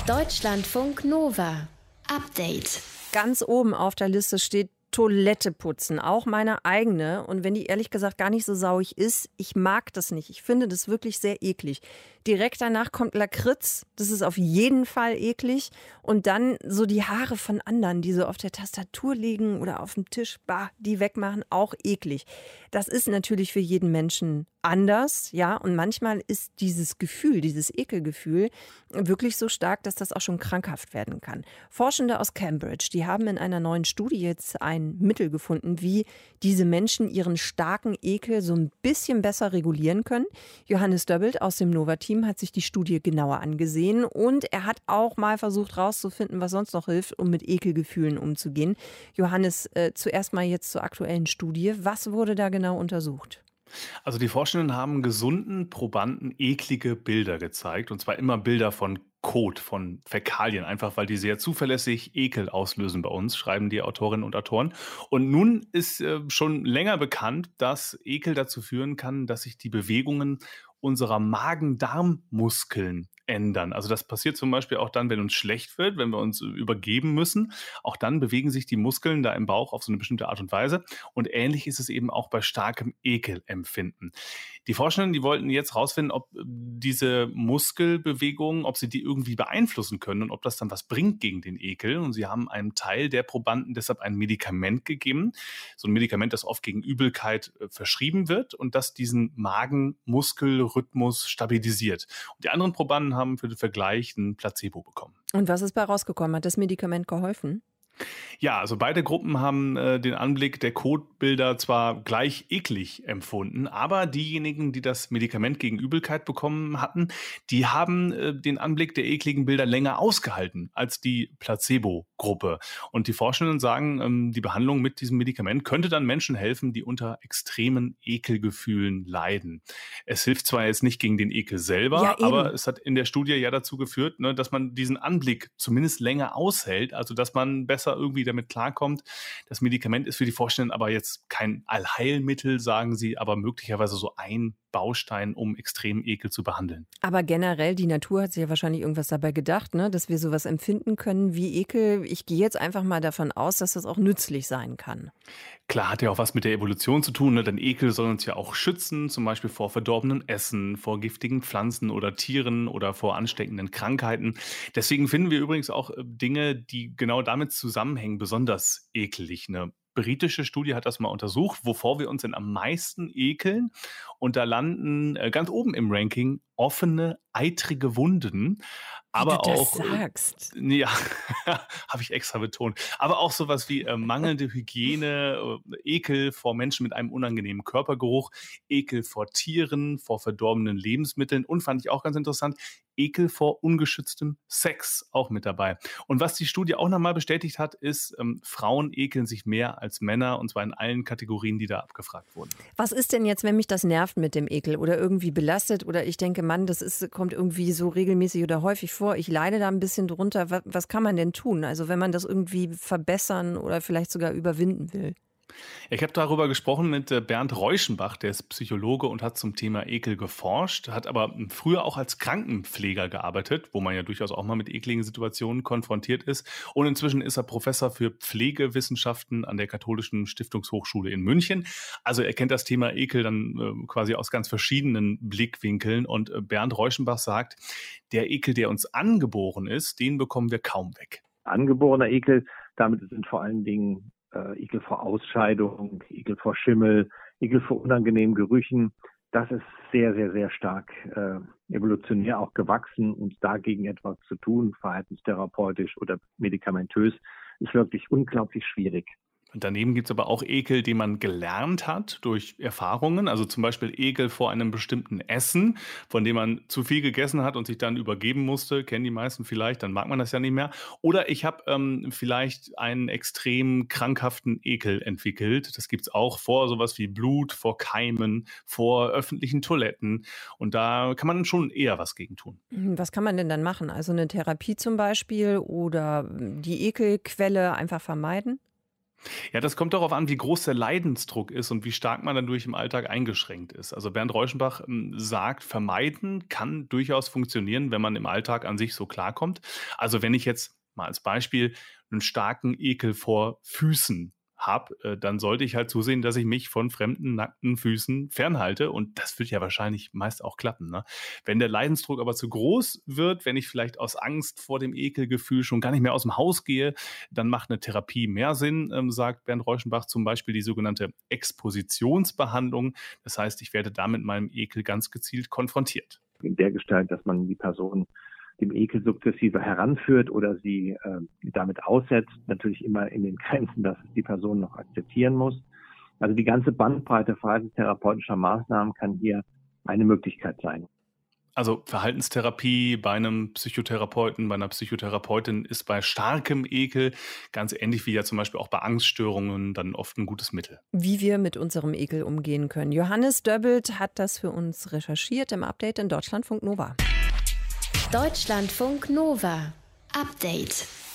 Deutschlandfunk Nova. Update. Ganz oben auf der Liste steht Toilette putzen, auch meine eigene. Und wenn die ehrlich gesagt gar nicht so sauig ist, ich mag das nicht. Ich finde das wirklich sehr eklig. Direkt danach kommt Lakritz, das ist auf jeden Fall eklig. Und dann so die Haare von anderen, die so auf der Tastatur liegen oder auf dem Tisch, die wegmachen, auch eklig. Das ist natürlich für jeden Menschen anders, ja. Und manchmal ist dieses Gefühl, dieses Ekelgefühl wirklich so stark, dass das auch schon krankhaft werden kann. Forschende aus Cambridge, die haben in einer neuen Studie jetzt ein Mittel gefunden, wie diese Menschen ihren starken Ekel so ein bisschen besser regulieren können. Johannes Döbbelt aus dem Nova-Team hat sich die Studie genauer angesehen und er hat auch mal versucht herauszufinden, was sonst noch hilft, um mit Ekelgefühlen umzugehen. Johannes, zuerst mal jetzt zur aktuellen Studie. Was wurde da genau untersucht? Also die Forschenden haben gesunden Probanden eklige Bilder gezeigt, und zwar immer Bilder von Kot, von Fäkalien, einfach weil die sehr zuverlässig Ekel auslösen bei uns, schreiben die Autorinnen und Autoren. Und nun ist schon länger bekannt, dass Ekel dazu führen kann, dass sich die Bewegungen unserer Magen-Darm-Muskeln ändern. Also das passiert zum Beispiel auch dann, wenn uns schlecht wird, wenn wir uns übergeben müssen. Auch dann bewegen sich die Muskeln da im Bauch auf so eine bestimmte Art und Weise. Und ähnlich ist es eben auch bei starkem Ekelempfinden. Die Forschenden, die wollten jetzt rausfinden, ob diese Muskelbewegungen, ob sie die irgendwie beeinflussen können und ob das dann was bringt gegen den Ekel. Und sie haben einem Teil der Probanden deshalb ein Medikament gegeben. So ein Medikament, das oft gegen Übelkeit verschrieben wird und das diesen Magenmuskelrhythmus stabilisiert. Und die anderen Probanden haben für den Vergleich ein Placebo bekommen. Und was ist bei rausgekommen? Hat das Medikament geholfen? Ja, also beide Gruppen haben den Anblick der Kotbilder zwar gleich eklig empfunden, aber diejenigen, die das Medikament gegen Übelkeit bekommen hatten, die haben den Anblick der ekligen Bilder länger ausgehalten als die Placebo-Gruppe. Und die Forschenden sagen, die Behandlung mit diesem Medikament könnte dann Menschen helfen, die unter extremen Ekelgefühlen leiden. Es hilft zwar jetzt nicht gegen den Ekel selber, Ja, aber es hat in der Studie ja dazu geführt, ne, dass man diesen Anblick zumindest länger aushält, also dass man besser irgendwie damit klarkommt. Das Medikament ist für die Forschenden aber jetzt kein Allheilmittel, sagen sie, aber möglicherweise so ein Baustein, um extremen Ekel zu behandeln. Aber generell, die Natur hat sich ja wahrscheinlich irgendwas dabei gedacht, ne, dass wir sowas empfinden können wie Ekel. Ich gehe jetzt einfach mal davon aus, dass das auch nützlich sein kann. Klar, hat ja auch was mit der Evolution zu tun, ne? Denn Ekel soll uns ja auch schützen, zum Beispiel vor verdorbenem Essen, vor giftigen Pflanzen oder Tieren oder vor ansteckenden Krankheiten. Deswegen finden wir übrigens auch Dinge, die genau damit zusammenhängen, besonders ekelig. Eine britische Studie hat das mal untersucht, wovor wir uns denn am meisten ekeln. Und da landen ganz oben im Ranking offene, eitrige Wunden. Wie du Aber das auch, sagst. ja, habe ich extra betont, aber auch sowas wie mangelnde Hygiene, Ekel vor Menschen mit einem unangenehmen Körpergeruch, Ekel vor Tieren, vor verdorbenen Lebensmitteln und, fand ich auch ganz interessant, Ekel vor ungeschütztem Sex auch mit dabei. Und was die Studie auch nochmal bestätigt hat, ist, Frauen ekeln sich mehr als Männer, und zwar in allen Kategorien, die da abgefragt wurden. Was ist denn jetzt, wenn mich das nervt mit dem Ekel oder irgendwie belastet oder ich denke, Mann, kommt irgendwie so regelmäßig oder häufig vor, ich leide da ein bisschen drunter. Was kann man denn tun? Also wenn man das irgendwie verbessern oder vielleicht sogar überwinden will? Ich habe darüber gesprochen mit Bernd Reuschenbach, der ist Psychologe und hat zum Thema Ekel geforscht, hat aber früher auch als Krankenpfleger gearbeitet, wo man ja durchaus auch mal mit ekligen Situationen konfrontiert ist. Und inzwischen ist er Professor für Pflegewissenschaften an der Katholischen Stiftungshochschule in München. Also er kennt das Thema Ekel dann quasi aus ganz verschiedenen Blickwinkeln. Und Bernd Reuschenbach sagt, der Ekel, der uns angeboren ist, den bekommen wir kaum weg. Angeborener Ekel, damit sind vor allen Dingen Ekel vor Ausscheidung, Ekel vor Schimmel, Ekel vor unangenehmen Gerüchen. Das ist sehr, sehr, sehr stark evolutionär auch gewachsen, und dagegen etwas zu tun, verhaltenstherapeutisch oder medikamentös, ist wirklich unglaublich schwierig. Und daneben gibt es aber auch Ekel, den man gelernt hat durch Erfahrungen. Also zum Beispiel Ekel vor einem bestimmten Essen, von dem man zu viel gegessen hat und sich dann übergeben musste. Kennen die meisten vielleicht, dann mag man das ja nicht mehr. Oder ich habe vielleicht einen extrem krankhaften Ekel entwickelt. Das gibt es auch vor sowas wie Blut, vor Keimen, vor öffentlichen Toiletten. Und da kann man schon eher was gegen tun. Was kann man denn dann machen? Also eine Therapie zum Beispiel oder die Ekelquelle einfach vermeiden? Ja, das kommt darauf an, wie groß der Leidensdruck ist und wie stark man dadurch im Alltag eingeschränkt ist. Also Bernd Reuschenbach sagt, vermeiden kann durchaus funktionieren, wenn man im Alltag an sich so klarkommt. Also wenn ich jetzt mal als Beispiel einen starken Ekel vor Füßen habe, dann sollte ich halt zusehen, dass ich mich von fremden, nackten Füßen fernhalte. Und das wird ja wahrscheinlich meist auch klappen. Ne? Wenn der Leidensdruck aber zu groß wird, wenn ich vielleicht aus Angst vor dem Ekelgefühl schon gar nicht mehr aus dem Haus gehe, dann macht eine Therapie mehr Sinn, sagt Bernd Reuschenbach, zum Beispiel die sogenannte Expositionsbehandlung. Das heißt, ich werde da mit meinem Ekel ganz gezielt konfrontiert. In der Gestalt, dass man die Person dem Ekel sukzessive heranführt oder sie damit aussetzt, natürlich immer in den Grenzen, dass es die Person noch akzeptieren muss. Also die ganze Bandbreite verhaltenstherapeutischer Maßnahmen kann hier eine Möglichkeit sein. Also Verhaltenstherapie bei einem Psychotherapeuten, bei einer Psychotherapeutin ist bei starkem Ekel ganz ähnlich wie ja zum Beispiel auch bei Angststörungen dann oft ein gutes Mittel. Wie wir mit unserem Ekel umgehen können. Johannes Döbbelt hat das für uns recherchiert im Update in Deutschlandfunk Nova. Deutschlandfunk Nova. Update.